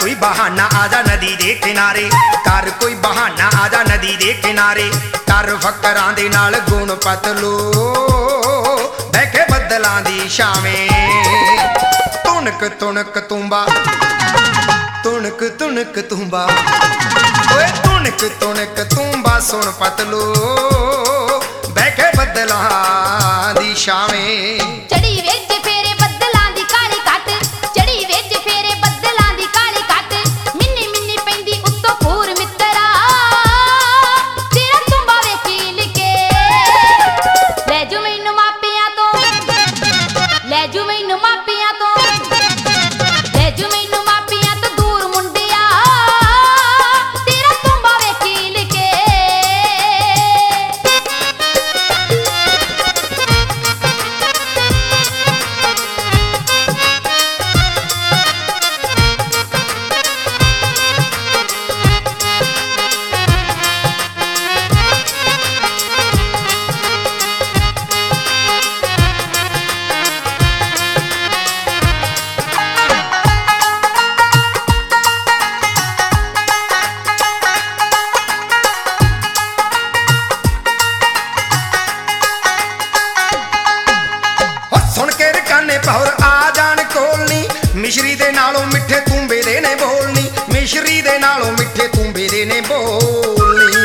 कोई बहाना आजा नदी दे किनारे, कर कोई बहाना आजा नदी दे किनारे, कर फकरां दे नाल गुण पतलो बह के बदलां दी छावें। तुनक तुनक तूंबा, तुनक तुनक तूंबा, ओए तुनक तुनक तूंबा सुन पतलो बह के बदलां दी छावें। चढ़ी विच फेरे बदलां दी काली कट, चढ़ी विच फेरे बदलां दी काली कट, मिन्नी मिन्नी पैंदी उत्तों पूर मित्तरा तेरा तूंबा वेखी लिखे। लै जू मैनू मापियां तो, लै जू मैनू मापियां तो, लै जू मैनू मापियां तो दूर मुंडिया तेरा तूंबा वेखी लिखे। पौर आ जान कोलनी, मिश्री दे नालों मिठे तूंबे दे ने बोलनी, मिश्री दे नालों मिठे तूंबे दे ने बोलनी।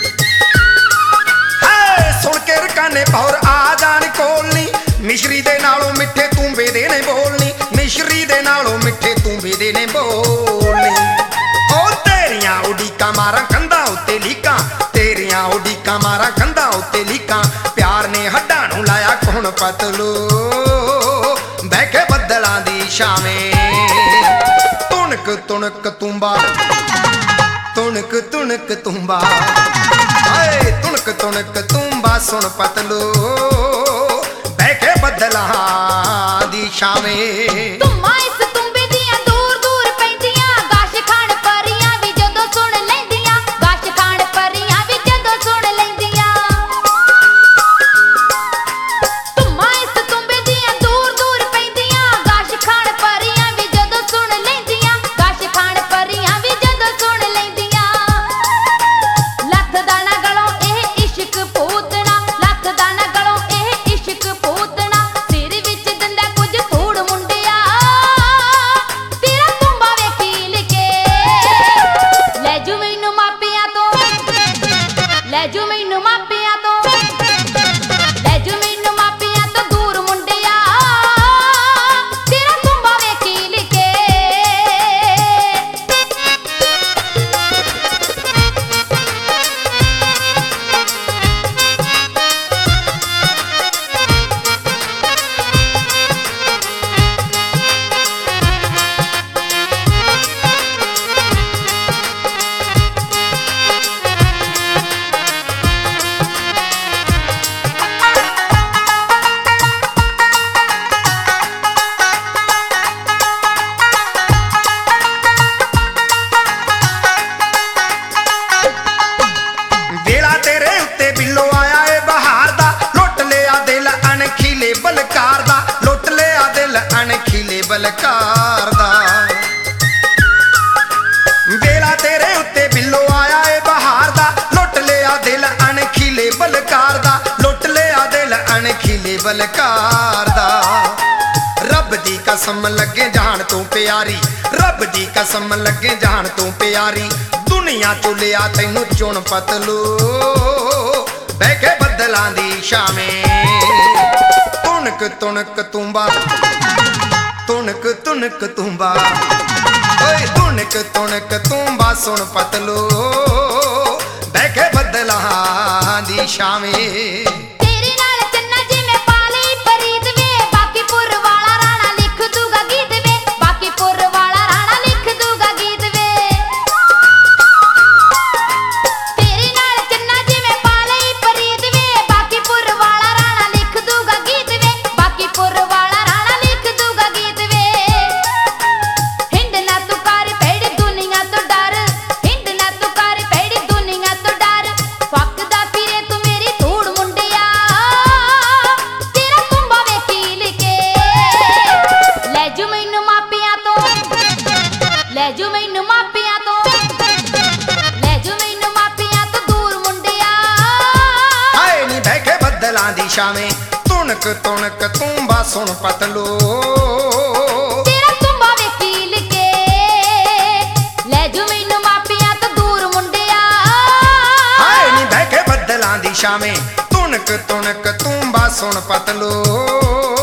सुन के रकाने पौर आ जान कोलनी, मिश्री दे नालों मिठे तूंबे दे ने बोलनी, मिश्री दे नालों मिठे तूंबे दे ने बोलनी। ओ तेरियां उडीकां मारां कंधां उत्ते लीकां, तेरियां उडीकां मारां कंधां उत्ते लीकां, प्यार ने हड्डां नूं लाया कुण पतलो बह के बदलां दी छावें। तुनक तुनक तूंबा, तुनक तुनक तूंबा, हाय तुनक तुनक तूंबा सुन पतलो बह के बदलां दी छावें। तुम्मा इस तुंबे दियां दूर दूर पैंदियां, गाश खान परियां भी जदों सुन लैंदियां, गाश खान परियां भी जदों सुन लैंदियां। तुम्मा इस तुंबे दियां दूर दूर पैंदियां, गाश खान परियां भी जदों सुन लैंदियां, गाश खान परियां भी जदों सुन लैंदियां। लथ दाना गलों एह इश्क पूतना, लथ दाना गलों एह इश्क पूतना, सिर विच दंदा कुछ धूड़ मुंडिया तेरा तूंबा वेखी लिखे। लै जू मैनू मापियां तो, लै जू मैनू मापियां तो, लै जू मैनू मापियां तो दूर मुंडिया तेरा तूंबा वेखी लिखे। वेला तेरे उत्ते बिल्लो आया ए बहार दा, लुट लिया दिल अणखीले बलकार दा, लुट लिया दिल अणखीले बलकार दा। वेला तेरे उत्ते बिल्लो आया ए बहार दा, लुट लिया दिल अणखीले बलकार दा, लुट लिया दिल अणखीले बलकार दा। रब दी कसम लगे जान तू प्यारी, रब दी कसम लगे जान तू प्यारी, दुनिया चो लिया तैनू चुन पतलो बह के बदलां दी छावें। तुनक तुनक तूंबा, तुनक तुनक तूंबा, ओए तुनक तुनक तूंबा सुन पतलो बह के बदलां दी छावें। तेरे नाल चन्ना जिवें पाली फरीद वे, बाकीपुर वाला राणा लिख दूगा गीत वे, बाकीपुर वाला राणा लिख दूगा गीत वे। तेरे नाल चन्ना जिवें पाली फरीद वे, बाकीपुर वाला राणा लिख दूगा गीत वे, बाकीपुर वाला राणा लिख दूगा गीत वे। हिंद ना तू कर पेड़ दुनिया तो डर, हिंद ना तू कर पेड़ दुनिया तो डर, फकदा फिरे तू मेरी धूड़ मुंडिया ਛਾਵੇਂ ਤੁਣਕ ਤੁਣਕ ਤੂੰਬਾ ਸੁਣ ਪਤਲੋ ਤੇਰਾ ਤੁੰਬਾ ਵੇਖੀ ਲਿਕੇ ਲੈ ਜੂ ਮੈਨੂੰ ਮਾਪਿਆਂ ਤੋਂ ਦੂਰ ਮੁੰਡਿਆ ਹਾਏ ਨੀ ਬਹਿ ਕੇ ਬੱਦਲਾਂ ਦੀ ਛਾਵੇਂ ਤੁਣਕ ਤੁਣਕ ਤੂੰਬਾ ਸੁਣ ਪਤਲੋ